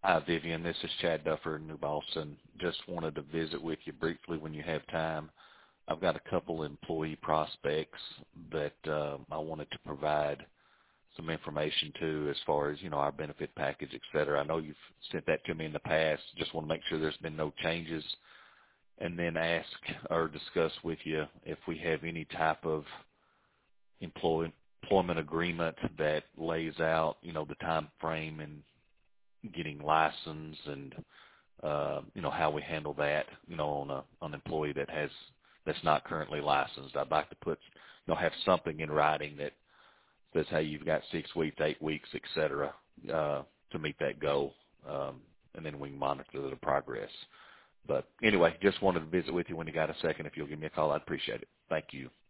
Hi, Vivian. This is Chad Duffer in New Boston. Just wanted to visit with you briefly when you have time. I've got a couple employee prospects that I wanted to provide some information to as far as, our benefit package, et cetera. I know you've sent that to me in the past. Just want to make sure there's been no changes, and then ask or discuss with you if we have any type of employment agreement that lays out, the time frame and getting licensed and how we handle that, on an employee that's not currently licensed. I'd like to have something in writing that says, hey, you've got 6 weeks, 8 weeks, et cetera, to meet that goal, and then we can monitor the progress. But anyway, just wanted to visit with you when you got a second. If you'll give me a call, I'd appreciate it. Thank you.